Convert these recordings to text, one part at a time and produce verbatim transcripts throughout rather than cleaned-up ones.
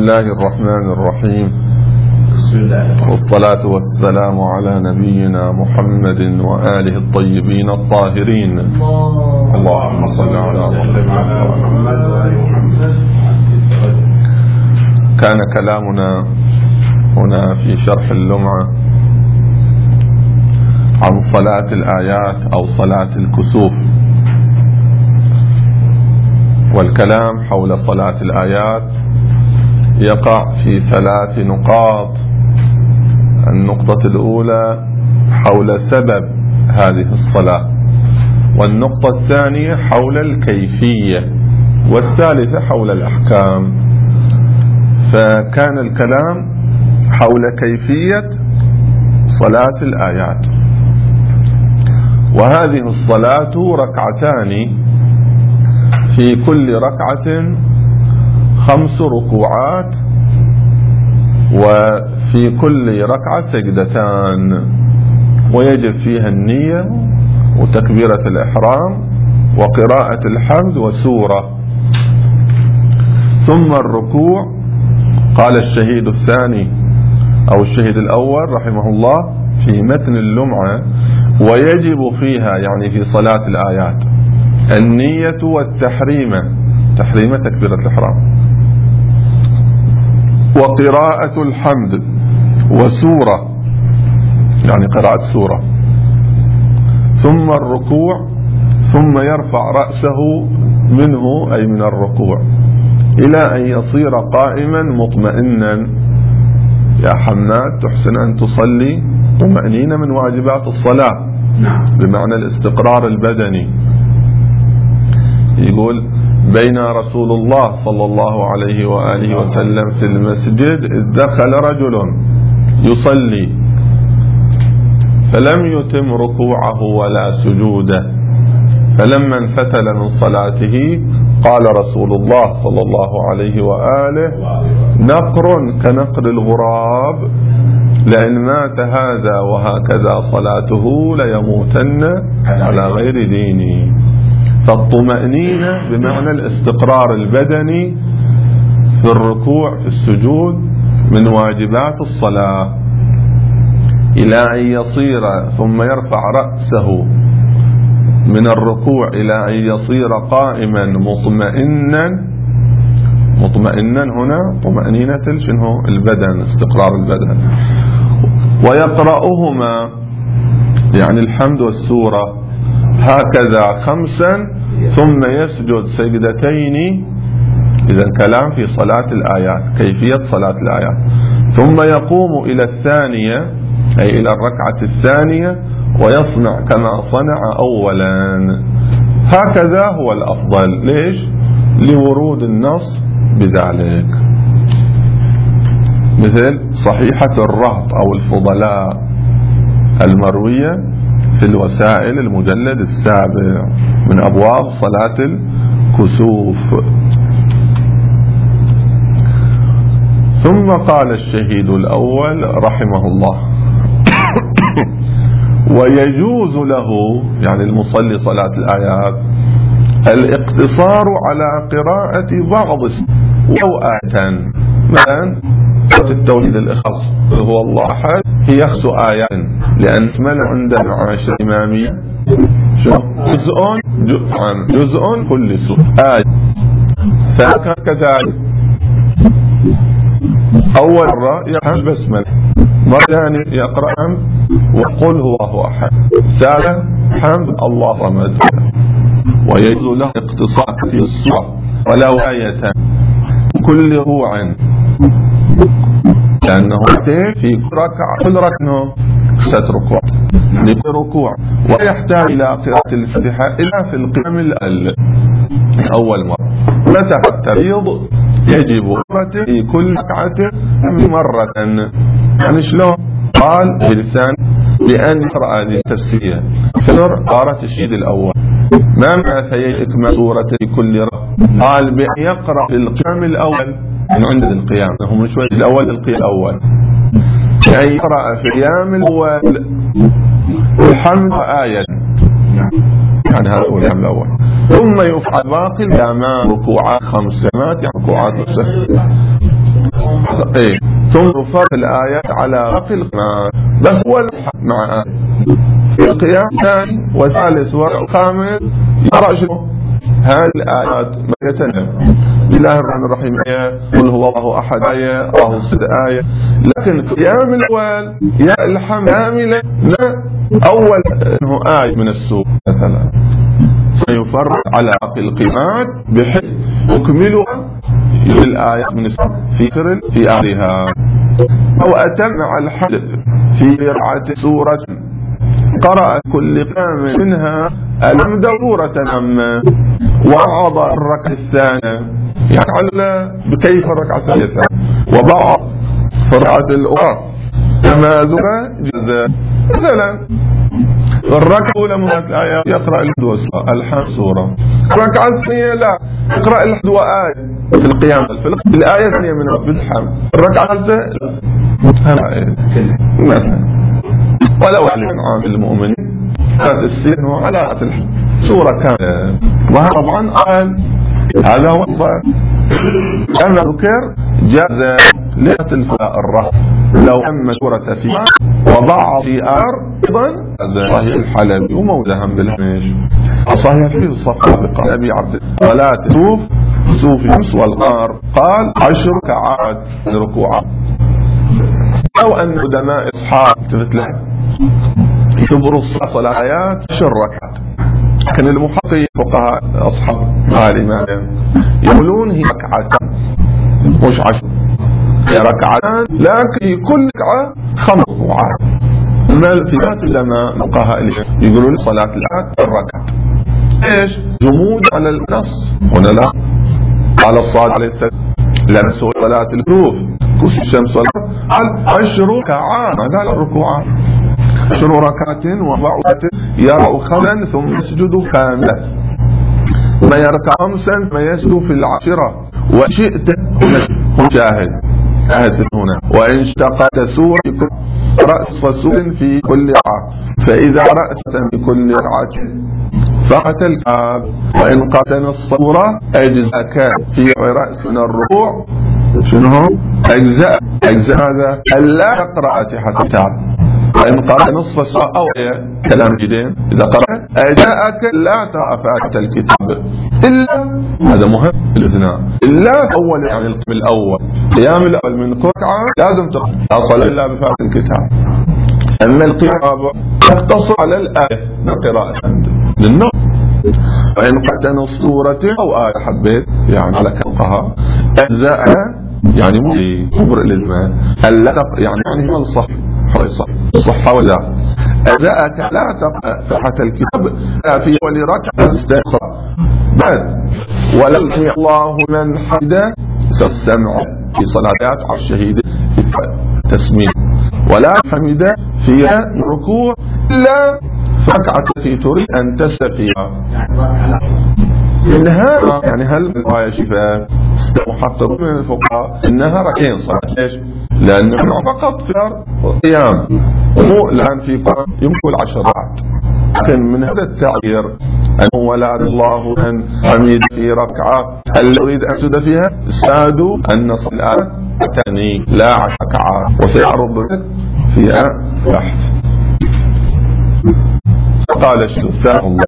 الله الرحمن الرحيم. والصلاة والسلام على نبينا محمد وآله الطيبين الطاهرين. اللهم صل على محمد. كان كلامنا هنا في شرح اللمعة عن صلاة الآيات أو صلاة الكسوف، والكلام حول صلاة الآيات يقع في ثلاث نقاط. النقطة الأولى حول سبب هذه الصلاة، والنقطة الثانية حول الكيفية، والثالثة حول الأحكام. فكان الكلام حول كيفية صلاة الآيات. وهذه الصلاة ركعتان، في كل ركعة خمس ركوعات، وفي كل ركعة سجدتان، ويجب فيها النية وتكبيرة الإحرام وقراءة الحمد وسورة. ثم الركوع، قال الشهيد الثاني أو الشهيد الأول رحمه الله في متن اللمعة: ويجب فيها يعني في صلاة الآيات النية والتحريمة، تحريمة تكبيرة الإحرام، وقراءة الحمد وسورة يعني قراءة سورة. ثم الركوع، ثم يرفع رأسه منه أي من الركوع إلى أن يصير قائما مطمئنا. يا حماد، تحسن أن تصلي طمأنينة من واجبات الصلاة بمعنى الاستقرار البدني. يقول: بين رسول الله صلى الله عليه وآله وسلم في المسجد إذ دخل رجل يصلي فلم يتم ركوعه ولا سجوده، فلما انفتل من صلاته قال رسول الله صلى الله عليه وآله: نقر كنقر الغراب، لئن مات هذا وهكذا صلاته ليموتن على غير ديني. فالطمأنينة بمعنى الاستقرار البدني في الركوع في السجود من واجبات الصلاة، إلى أن يصير ثم يرفع رأسه من الركوع إلى أن يصير قائما مطمئنا. مطمئنا هنا طمأنينة شنو؟ البدن، استقرار البدن. ويقرأهما يعني الحمد والسورة هكذا خمسا، ثم يسجد سجدتين. إذا كلام في صلاة الآيات، كيفية صلاة الآيات. ثم يقوم إلى الثانية أي إلى الركعة الثانية ويصنع كما صنع أولا. هكذا هو الأفضل. ليش؟ لورود النص بذلك، مثل صحيحة الرهط أو الفضلاء المروية في الوسائل المجلد السابع من أبواب صلاة الكسوف. ثم قال الشهيد الأول رحمه الله: ويجوز له يعني المصلي صلاة الآيات الاقتصار على قراءة بعض أو آية. مثلا التوحيد الإخلاص هو الله أحد هي خمس آيات، لأن اسمنا عند العاشر الإمامية جزء جزء كل سورة آية. فكان كذلك أول مرة يقرأ البسملة، مرة ثانية يقرأ حمد وقل هو الله أحد، ثالث حمد الله صمد. ويجوز له اقتصاد في السورة ولو آية كل ركوع، لأنه في ركعة كل ركعة ست ركوع لكل ركوع، ويحتاج إلى قراءة الفاتحة إلا في القيام الأول أول مرة. متى التفريض يجب في كل ركعة مرة. يعني شلون؟ قال بلسان لأن يقرأ هذه التفسير سر قارة الشهيد الأول ما معنى سيكمل سورة كل ركعة؟ قال بأن يقرأ في القيام الأول من عند القيام، هم شوي الأول القيام الأول، يعني يقرأ في القيام الأول الحمد آية، يعني هذا هو القيام الأول. ثم يفعل باقي القيامات ركوعات خمسمات، يعني ركوعات إيه ثم فرق الآيات على باقي القراءات، بس هو مع القيام ثاني وثالث وخامس يقرأ شنو؟ هذه الآيات مكتنها. بسم الله الرحمن الرحيم آية، قل هو الله أحد آية، الله الصمد آية. لكن القيام الأول يا الحمد كاملة أول إنه آية من السورة مثلا سيفرق على باقي القراءات بحيث يكملها الآيات من السورة في سر في آخرها، أو أتم مع الحمد في قراءة سورة قرأ كل قام منها ألم دورة أما وعض الركعة الثانية يعني على بكيف الركعة الثالثة وبعض فرعة الأخرى كما ذكر جزاء. مثلا الركعة الأولى من الآية يقرأ الحد الحمد سورة، الركعة الثانية لا يقرأ الحد وآية في القيام في الآية الثانية من رب الحمد، الركعة الثالثة مثلا. ولو علم عام المؤمنين كانت السين على سورة كاملة. وهذا طبعا قال هذا هو كما ذكر جاز ليلة الفلاء الرهب لو أما سورة فيها وضع في آر أيضا صحيح الحلبي وموزهم بالهميش صحيح في الصفحة بقال أبي عبد ولا تسوف سوف يمس والقار قال عشر ركعات ركوعات. أو أن قدماء إصحاب مثل يكبروا صلاة آيات عشر ركعات، لكن المحققين فقهاء أصحاب الإمام يقولون هي ركعتان مش عشر، هي ركعتان لكن كل ركعة خمس ركعات. أما في ذات العلماء فقهاء يقولون صلاة الآيات الركعة إيش؟ جمود على النص هنا لا على الصادق عليه السلام لما سوى صلاة الكروف كوس الشمس والأرض قال عشر ركعات ما قال الركوعات عشر ركعات وضعت يرى خمسا ثم يسجد خامسا ما يركع خمسا ما يسجد في العشرة وشئت شاهد شاهد هنا وإن اشتقت سورة رأس فسور في كل ركعة فإذا رأست في كل ركعة فقط الكعب وإن قرأت نصف سورة أجزاء في رأس من الركوع شنو أجزاء أجزاء هذا ألا تقرأ فاتحة الكتاب. وإن قرأت نصف سورة أو كلام جدين إذا قرأت أجزاءك لا تقرأ فاتحة الكتاب إلا هذا مهم الاثناء إلا أول يعني القيام الأول قيام الأول من ركعة لازم تقرأ لا صلاة إلا بفاتحة الكتاب. أما القيام تقتصر على الآية من قراءة للنص. وإن قرأت نصف سورة أو آية حبيت يعني على كفها أجزاءها يعني مو كبر الإزمان ألا يعني يعني هو الصح صح صح ولا أجزاءك لا تقرأ فاتحة الكتاب في أول ركعة استخرى بعد ولو سمع الله من حمده سمع في صلاتات على الشهيد تسميع ولا حمد فيها ركوع إلا ركعة التي تريد أن تستفيها إنها يعني هل الآية شفاء محقق من الفقهاء إنها ركعتين صلاة ليش؟ لأنه فقط في قيام مو الآن في قرآن يمكن العشر ركعات. لكن من هذا التعبير أنه ولا الله من حميد في ركعة هل يريد أن يسجد فيها سادوا أن الصلاة تعني لا ركعة وسيعرض لك فيها بحث. قال الشيخ الله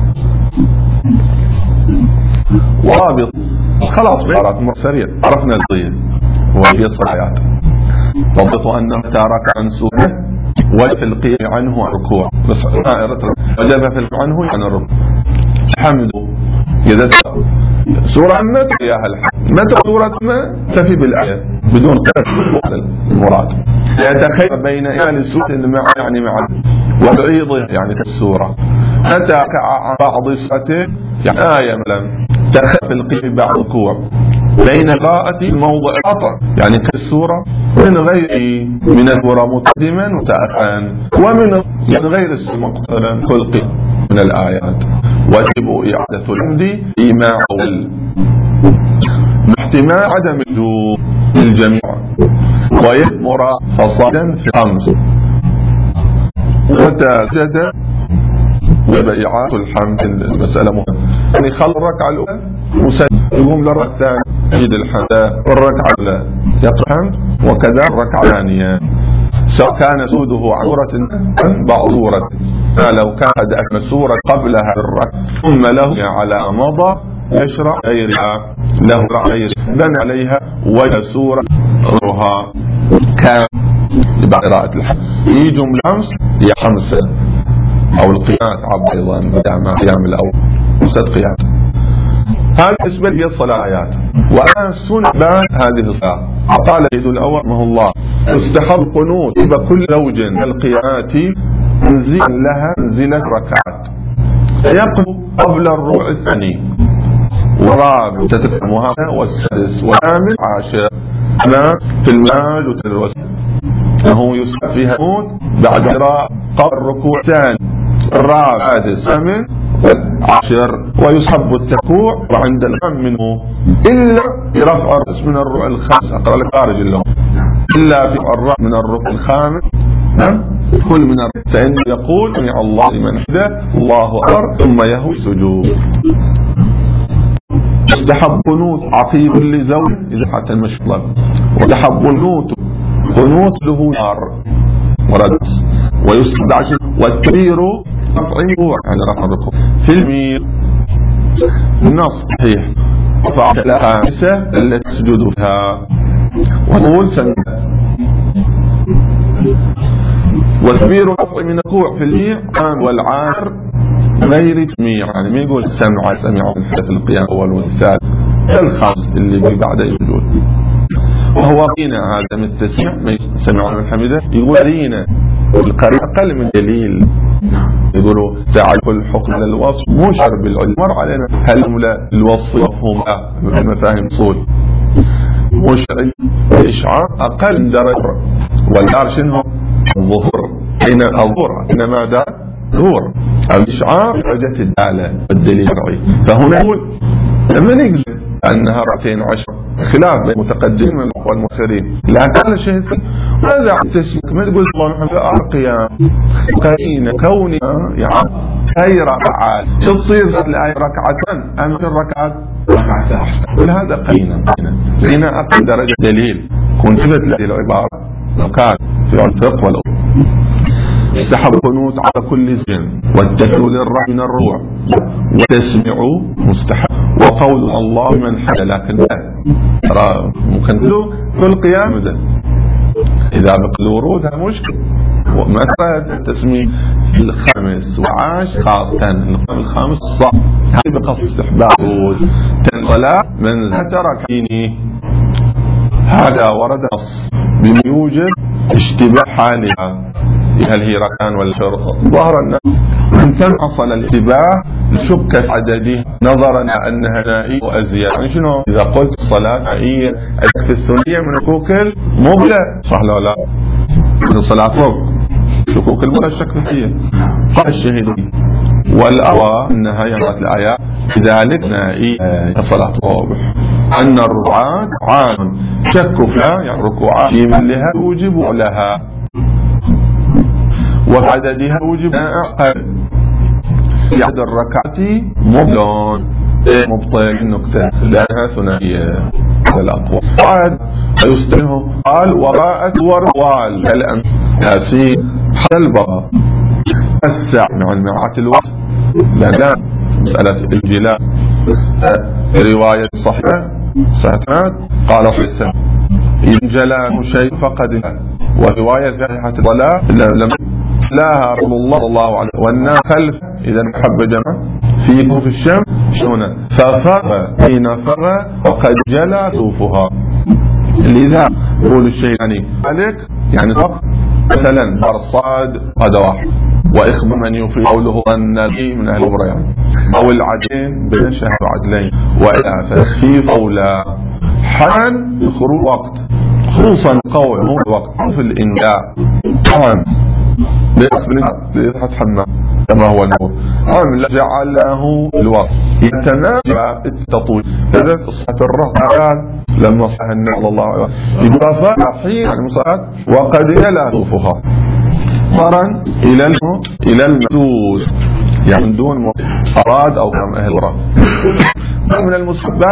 ورابط خلاص بعرف سريع عرفنا القضية وهي الصلاة ضبط أنه تارك عن سورة وجب القيام عنه ركوع بس وجب في عنه عن الركوع الحمد إذا سورة ما تقياها الحمد متى سورة ما تفي بالآية بدون قيد المراد يتخيل بين يعني السورة مع يعني مع وبعيضه يعني كالسورة متى عن بعض السورتين يعني آية مثلا تخف القيام بعد ركوع بين قراءة موضع الخطأ يعني كالسورة من غير من السورة مقدما متأخرا ومن يعني غير مقتلا كل من الآيات وجب إعادة الحمد فيما أول احتمال عدم الوجوب للجميع ويأمر فصادا في خمس وتسجد وبإعادة الحمد المسألة مهمة يعني خل الركعة الأولى وسجد يقوم للركعة الثانية يجد الحمد والركعة الأولى يقرأ الحمد، وكذا الركعة الثانية سواء كان سوده عن سورة بعض سورة، فلو كان قد أكمل سورة قبلها الركعة ثم له على مضى يشرع غيرها له غير بنى عليها وجه سورة روها كان بعد قراءة الحمد. في جملة خمس هي خمسة أو القيامات عبد أيضا بدأ قيام الأول ست قيامات. هذا بالنسبة لي الصلاة آيات. وأنا السنة بعد هذه الصلاة قال سيد الأول رحمه الله يستحب القنوت بكل زوج القيامات منزلا لها منزلة ركعات يقنو قبل الربع الثاني والرابع تتكلمها والسادس والثامن عشر أنا في المال والوسط أنه يسحب فيها موت بعد قراءة قبل الركوع الثاني الرابع السادس الثامن عشر، ويسحب التكوع وعند الأم منه إلا رفع الرأس من الركوع الخامس أقرأ لك خارج اللهم إلا في الرأس من الركوع الخامس كل من الركوع فإن يقول سمع الله لمن حمده الله أكبر ثم يهوي سجود. يستحب قنوت عقيب لزوج إذا حتى المشطلب، ويستحب قنوت قنوت له نار وردس، ويسحب عشر والتكبير رفع الركوع على رفع الركوع في المير النص صحيح رفع الخامسة التي تسجد فيها ونقول سنة وتكبير رفع من الركوع في المير والعاشر غير تميع، يعني ما يقول سمع سمع من حدث القيام الأول والثالث الخامس اللي بعد السجود. وهو قينا هذا من التسميع ما سمع من حمده يقول لينا القريب أقل من دليل يقولوا تعرف الحكم على الوصف مشعر بالعلم مر علينا هل هم لا الوصف مفهوم بمفاهيم صول مشعر الإشعار أقل من درجة والدار شنو الظهور حين الظهور إنما دار ظهور الإشعار درجة الدالة والدليل الشرعي. فهنا نقول لما نجد أنها رأتين عشر خلاف بين المتقدمين والمؤخرين لكن هذا شيء ماذا عن تسمك ما تقول الله محمد أرقيا قرين كونها يعني هاي ركعات شو تصير الآية ركعتان أم في الركعات ركعتان أحسن هذا قرينا قرينا أقل درجة دليل كنت ثبت لهذه العبارة لو كان في الفقه والأصول. يستحب القنوت على كل زين والتكبير للرفع من الركوع وتسمع مستحب وقول الله من حد لكن لا ممكن له كل قيام ده إذا بقى الورود هذا مشكل. ومثلا التسمية الخامس وعاش خاصة المقام الخامس صح هذه بقص استحباب تنقلا من ترك دينه هذا ورد نص بما يوجد اشتباه حالها هل هي ركعان ولا شرط ظهر أن من حصل الاشتباه شك في عدده نظرا أنها نائية وأزياء يعني شنو إذا قلت الصلاة نائية في السنية من الكوكل مبلغ صح لا لا من الصلاة صبح شكوك المرة الشك فيها قال الشهيد والأوى أنها يمرت الآيات لذلك نائية صلاة واضح أن الركعات عام شك فيها يعني ركوعات في من لها يوجب لها وعددها يوجب أقل في عدد الركعات مبلغ مبطل النكتة لأنها ثنائية للأقوى وعد يستنه قال وراءت وروال الأمس ياسين حلبة أسع مع المعات الوقت لأن مسألة الجلاء رواية صحيحة ساتنات قال حسن إن جلاء شيء فقد ورواية ذاتها الضلاء لم لاها رسول الله صلى الله عليه وسلم والناس خلف إذا حب جمع في كوف الشمس شونا ففر حين فر وقد جلى صوفها لذا يقول الشيء يعني عليك يعني صف مثلا برصاد هذا واحد وإخبار من يفري قوله أن لي من أهل البريان أو العدين بين شهر عدلين وإلى تخفيف أولى حان خروج وقت خصوصا قول مو الوقت في الإنجاء طبعا ليس حمام كما هو النور عم جعله الوقت يتناجع التطويل هذا قصة الرهبان لما صح النبي صلى الله عليه وسلم يقول حين المصلاه وقد يلا طوفها مرا الى الى المسدود يعني دون اراد او كم اهل ورا من المسبات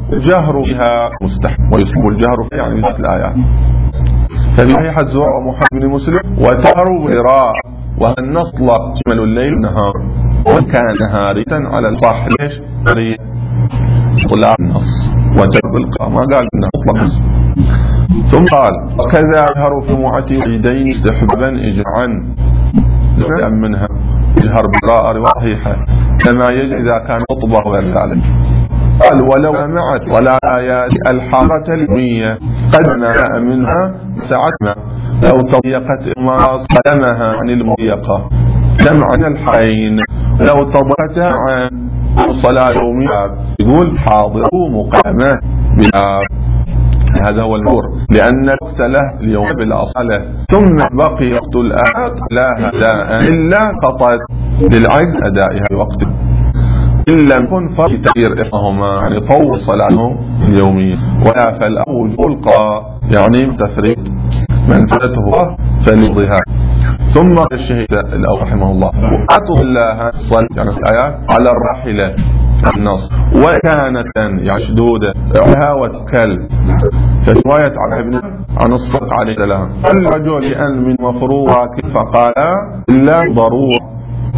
الجهر بها مستحب، ويسمى الجهر يعني مثل الآيات. ففي صحيح الزهري ومحمد بن مسلم وتهر بالقراءة وهو النص شمل الليل والنهار، وكان نهاريا على الصح. ليش؟ طلع النص وترب القراءة، ما قال انه مطلق. ثم قال وكذا يجهر في معتي عيدين استحبابا اجماعا منها يجهر بالقراءة رواية صحيحة كما يجب اذا كان خطبة وغير ذلك. قال ولو سمعت ولا آيات الحارة المية قد ما منها ساعتنا لو تضيقت إمارات قدمها عن المضيقة جمعنا الحين لو تضيقتها عن الصلاة يومية يقول حاضروا مقامة بلا. هذا هو المور، لأن الوقت له اليوم بلا صلاة ثم بقي وقت الآيات لا أداء إلا قطعت للعجز أدائها بوقت إن لم يكن فرق تغيير إحداهما يعني طول صلاتهم اليومية، ولا فالأول يلقى يعني تفريط من فاتته فليضها. ثم الشهيد الأول رحمه الله وأطل الله الصلاة يعني في الآيات على الراحلة النص وكانت يعني شدودة لها وتكل فرواية عن ابن عن الصدق عليه السلام الرجل لأن من مفروضة كيف قال إلا ضرورة.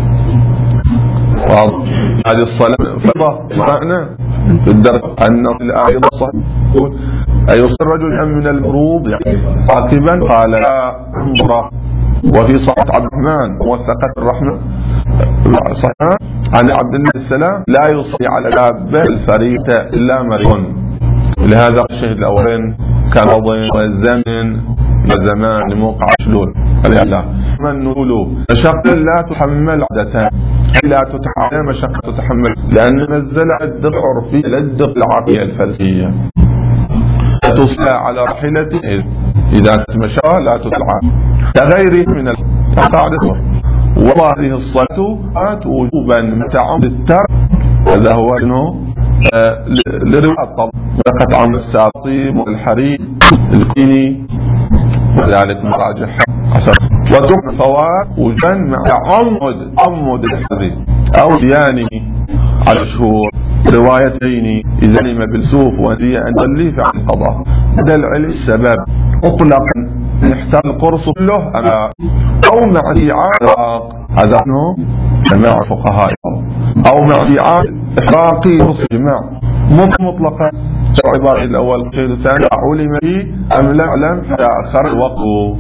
هذه الصلاة فرضة معنى في الدرس أن الآية صحيح أيصل الرجل من المروض يعني عاقبا قال لا انظر. وفي صحيح عبد الرحمن موثقة الرحمة صحيح عن عبد الله السلام لا يصلي على دابة الفريقة إلا مريض. لهذا الشهد الأولين كان وضين والزمن وزمان لموقع شلول لا من نقوله مشقة لا تحمل عادة لا تتحمل مشقة تتحمل لأن نزل الد العرفي للد العربية الفلسفية تصلى على راحلته إذا تمشى لا تتلعى كغيره من القاعدة. وهذه الصلاة وجوبا متعمد الترك هذا هو انه آه لرواية الطب لقد عن الساطيم والحريم القيني وذلك مراجح وترك فوات وجن مع عمد عمد الحذي أو ديانه على الشهور روايتين إذا لم بالسوف وذي أن تلي عن القضاء. هذا العلم السبب مطلقا يحتاج القرص كله أو مع دعاء هذا أنه جماعة فقهاء أو مع دعاء إحراقي قرص جماع مطلقا عبارة الأول قيد الثاني علم به أم لا أعلم فأخر الوقت.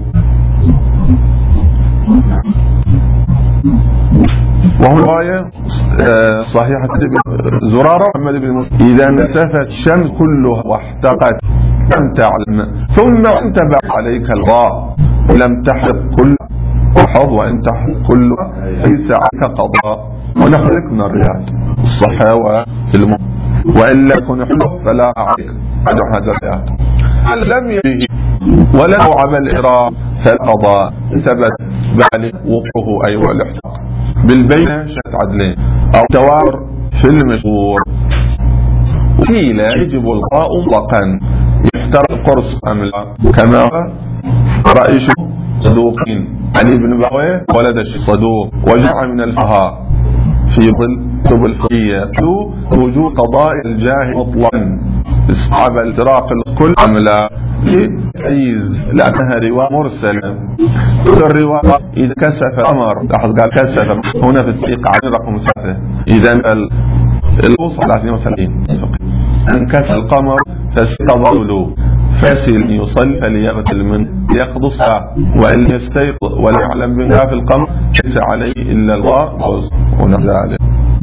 وهو رواية صحيحة زرارة محمد بن مسلم إذا نسفت الشمس كلها واحتقت لم تعلم ثم انتبه عليك الغاء لم تحرق كل حظ وإن تحرق كل ليس عليك قضاء ونحرق من الرياض الصحة والماء وإن لم يكن حلو فلا عليك بعد هذا الرياض. هل لم يجي ولا عمل الإراء فالقضاء ثبت بعد وقوعه أيوة الاحتقاق بالبينة شهادة عدلين أو توار في المشهور. قيل يجب القاء مطلقا يحترق القرص أم لا كما رأي صدوقين عن ابن بغوي ولد صدوق وجمع من الفقهاء في ظل كتب الفقهية وجود قضاء الجاهل مطلقا اسحاب التراق الكل أم لا تعيز لأنها رواية مرسلة. الرواية إذا كسف القمر لاحظ قال كسف هنا في التحقيق عن رقم ثلاثة إذا الوصل على اثنين وثلاثين انكسف القمر فاستيقظ له فاسل يصلي فليغتل من يقضي الصلاة وإن يستيقظ ولا يعلم بها في القمر ليس عليه إلا الله ونحو ذلك.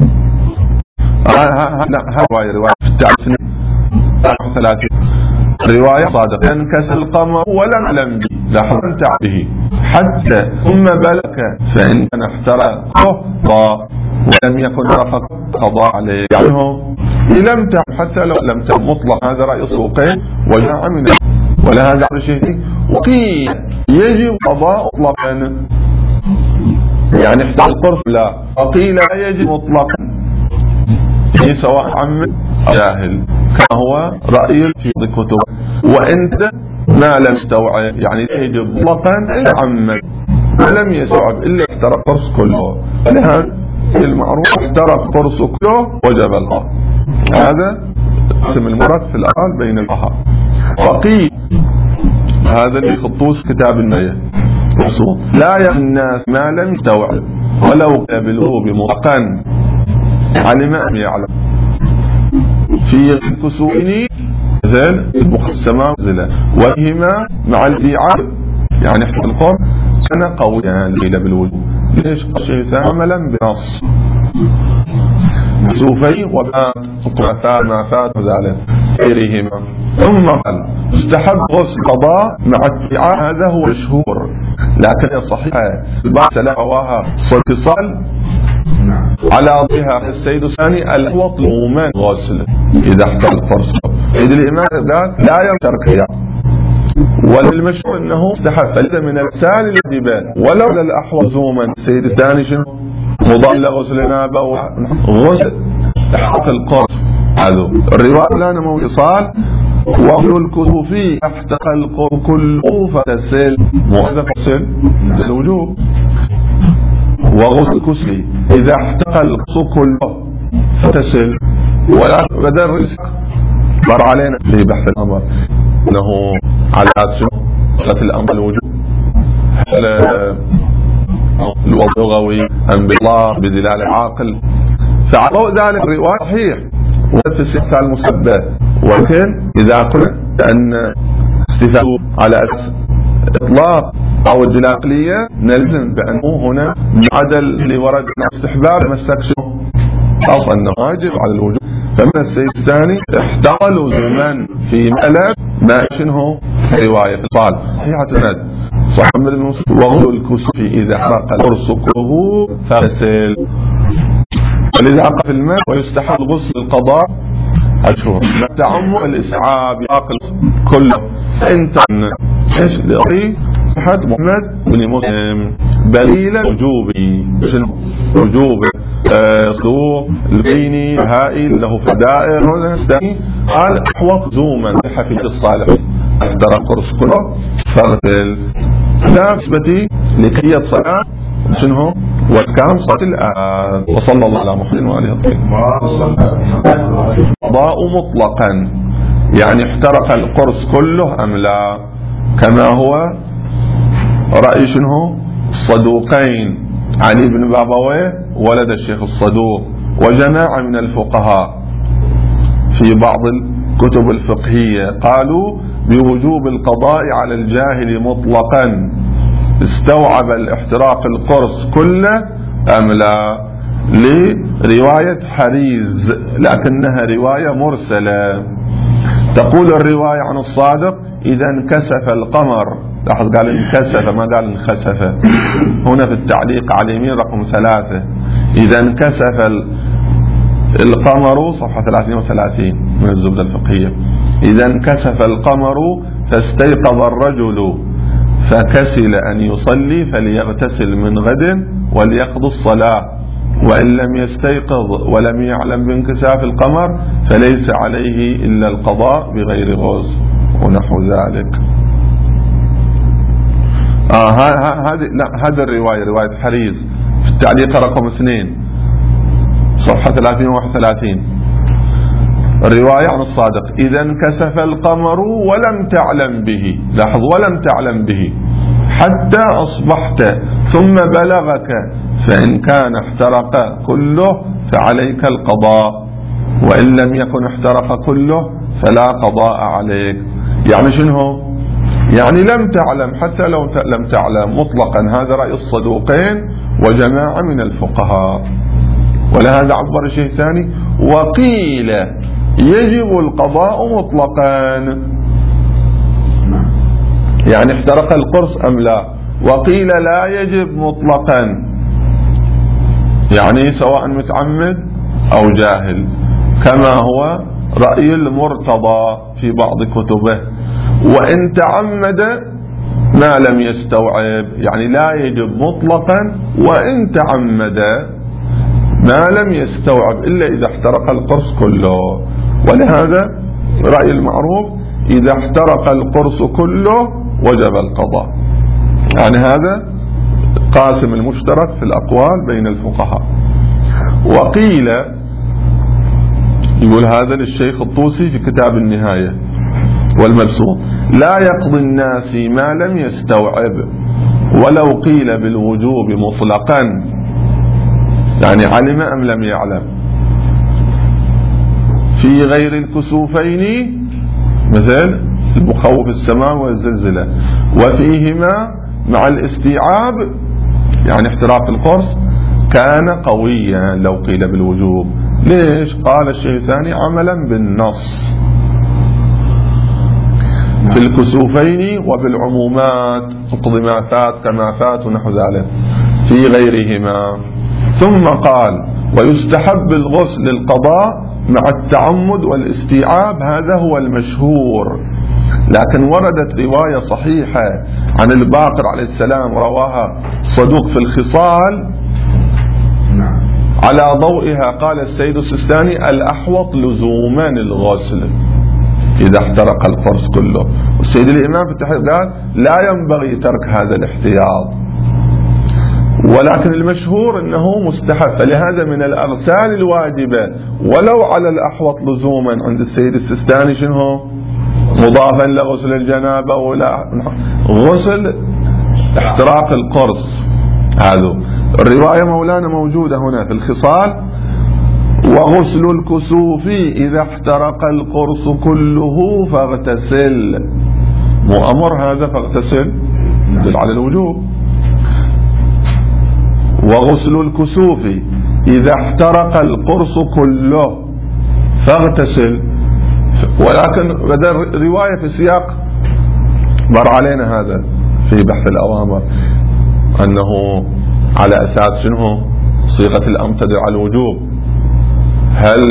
هذا رواية رواية في التعسين ثلاثة رواية صادقة انكسر القمر ولم يعلم به لاحظ انت به حتى ثم بلك فإن كان احترقه ولم يكن رفق قضاء عليه يعني لم تعلم حتى لو لم تعلم مطلق. هذا رأي السوقين وجاء منه ولا هذا شيء. وقيل يجب قضاء مطلقا يعني احتاج القرص لا وقيل لا يجب مطلقا سواء عم جاهل كما هو رأي في الكتب وانت ما لم استوعب يعني يجب مطلقا عمد ولم يستوعب إلا احترق قرص كله. لهذا المعروف احترق قرص كله وجب القضاء. هذا قسم المشترك في الأقوال بين الفقهاء. وقيل هذا اللي خطوط كتاب النية لا يهم الناس ما لم يستوعب ولو بالغوب مطلقا علم أم يعلم في الكسوئين مثل المقسمة والزلة وهما مع الإعادة يعني احنا القرآن كان قويا ليلة بالوجود ليش قشيثا عملا بنص سوفي وبات وقعثان ما فات وذلك غيرهما. ثم قال استحب غسل قضاء مع الدعاء هذا هو مشهور لكن صحيح بعض سلفها اتصال على ضيها السيد الثاني الأحوط عموما غسل إذا احتل الفرصة. إذا الإمام قال لا يمترك يعني والمشهور انه استحب فلذا من السائل الجبال ولو للأحوط عموما السيد الثاني شنو مضل غسلنا بو غسل تحت القرص هذا الرواية لنا موصال وأهل الكسوفي احتق القرص كله فتسل مؤذى فصل للوجوب وغسل الكسفي إذا احتق القرص كله فتسل ولا بدل الرزق مر علينا في بحث الأمر أنه على سنة الأمر الوجوب هل الوضع اللغوي أم بالله بدلالة عاقل فعلى ذلك الرواية صحيح وفي السلسال المسبة ولكن إذا قلنا أن استفاده على أساس إطلاق أو الدلالة العقلية نلزم بأنه هنا عدل اللي ورد استحباب مسك أصلا أنه واجب على الوجوب. فمن السيد الثاني احتقل لزوما في مألب ما شنه رواية قال هي عتناد صحيح من المسلم وغسل الكسفي إذا حرق القرص كله فغسل ولذا عقف الماء ويستحب غسل القضاء أشهر تعم الإسعاب يعقل كله انت ايش لأخي حد محمد بن مسلم دليل وجوبي وجوب صدوق البيني هائل له فدائر قال احوط زوما حفيد الصالح احترق قرص كله فاغتل لا نسبتي لكي الصلاة شنو والكام صلاة الآن وصلى الله على محمد وآله وسلم. قضاء مطلقا يعني احترق القرص كله أم لا كما هو رأي شنو الصدوقين علي بن بابويه ولد الشيخ الصدوق وجماعة من الفقهاء في بعض الكتب الفقهية قالوا بوجوب القضاء على الجاهل مطلقا استوعب الاحتراق القرص كله أم لا لرواية حريز لكنها رواية مرسلة تقول الرواية عن الصادق إذا انكسف القمر لاحظ قال انكسف ما قال انخسف هنا في التعليق على اليمين رقم ثلاثة إذا انكسف القمر صفحة ثلاثين وثلاثين من الزبدة الفقهية إذا انكسف القمر فاستيقظ الرجل فكسل أن يصلي فليغتسل من غد وليقضي الصلاة وإن لم يستيقظ ولم يعلم بانكساف القمر فليس عليه إلا القضاء بغير غوز ونحو ذلك. آه هذه لا هذا الرواية رواية حريز في التعليق رقم اثنين صفحة ثلاثين وواحد وثلاثين الرواية عن الصادق إذا انكسف القمر ولم تعلم به لاحظ ولم تعلم به حتى أصبحت ثم بلغك فإن كان احترق كله فعليك القضاء وإن لم يكن احترق كله فلا قضاء عليك. يعني شنو يعني لم تعلم حتى لو لم تعلم مطلقا هذا رأي الصدوقين وجماعة من الفقهاء. ولهذا عبر شيء ثاني وقيل يجب القضاء مطلقا يعني احترق القرص أم لا وقيل لا يجب مطلقا يعني سواء متعمد أو جاهل كما هو رأي المرتضى في بعض كتبه وإن تعمد ما لم يستوعب يعني لا يجب مطلقا وإن تعمد ما لم يستوعب إلا إذا احترق القرص كله. ولهذا رأي المعروف إذا احترق القرص كله وجب القضاء يعني هذا قاسم المشترك في الأقوال بين الفقهاء. وقيل يقول هذا للشيخ الطوسي في كتاب النهاية والمبسوط: لا يقضي الناس ما لم يستوعب ولو قيل بالوجوب مطلقا، يعني علم أم لم يعلم. في غير الكسوفين مثل المخوف السماء والزلزلة، وفيهما مع الاستيعاب يعني احتراق القرص كان قويا لو قيل بالوجوب. ليش؟ قال الشيخ الثاني: عملا بالنص في الكسوفين وبالعمومات، اقض ما فات كما فات ونحو ذلك في غيرهما. ثم قال: ويستحب الغسل للقضاء مع التعمد والاستيعاب، هذا هو المشهور. لكن وردت رواية صحيحة عن الباقر عليه السلام رواها صدوق في الخصال، على ضوئها قال السيد السيستاني: الأحوط لزوما الغسل إذا احترق القرص كله. والسيد الإمام في التحرير قال: لا ينبغي ترك هذا الاحتياط، ولكن المشهور أنه مستحب. فلهذا من الأغسال الواجبة ولو على الأحوط لزوما عند السيد السيستاني شنو؟ مضافا لغسل الجنابة ولا غسل احتراق القرص. هذا الرواية مولانا موجودة هنا في الخصال: وغسل الكسوف إذا احترق القرص كله فاغتسل. مؤمر هذا فاغتسل يدل على الوجوب. وغسل الكسوف إذا احترق القرص كله فاغتسل. ولكن بدأ رواية في سياق مر علينا هذا في بحث الأوامر أنه على أساس شنو؟ صيغة الأمر تدل على الوجوب. هل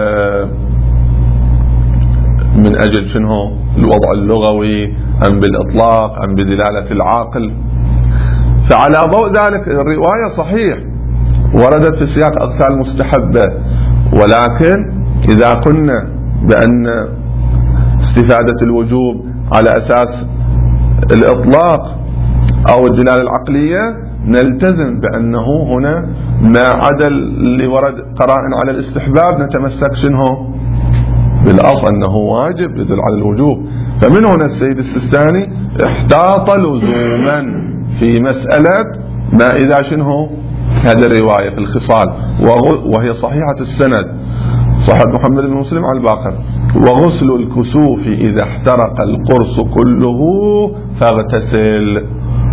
من أجل شنو؟ الوضع اللغوي أم بالإطلاق أم بدلالة العاقل؟ فعلى ضوء ذلك الرواية صحيح وردت في سياق أغسال مستحبة، ولكن إذا قلنا بأن استفادة الوجوب على أساس الإطلاق أو الدلالة العقلية نلتزم بأنه هنا ما عدا اللي ورد قرائن على الاستحباب نتمسك شنو؟ بالأصل أنه واجب يدل على الوجوب. فمن هنا السيد السيستاني احتاط لزوما في مسألة ما إذا شنو؟ هذه الرواية في الخصال وهي صحيحة السند، صحيح محمد بن مسلم على الباقر: وغسل الكسوف إذا احترق القرص كله فاغتسل.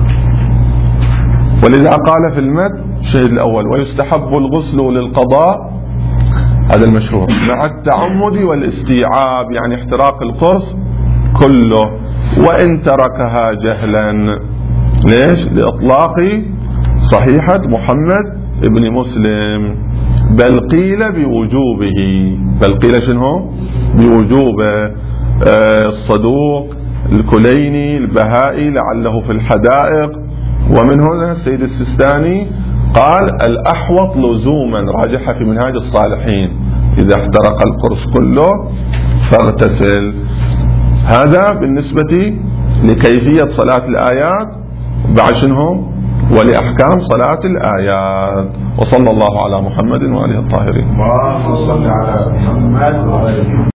ولذا قال في المد الشهيد الأول: ويستحب الغسل للقضاء، هذا المشهور، مع التعمد والاستيعاب يعني احتراق القرص كله، وإن تركها جهلا. ليش؟ لإطلاق صحيحة محمد ابن مسلم. بل قيل بوجوبه، بل قيل شنو؟ بوجوبه. آه الصدوق الكليني البهائي لعله في الحدائق. ومن هنا السيد السيستاني قال: الأحوط لزوما، راجحة في منهاج الصالحين: إذا احترق القرص كله فاغتسل. هذا بالنسبة لكيفية صلاة الآيات بعد شنو؟ ولأحكام صلاة الآيات. وصلى الله على محمد وآله الطاهرين. اللهم صل على محمد وآله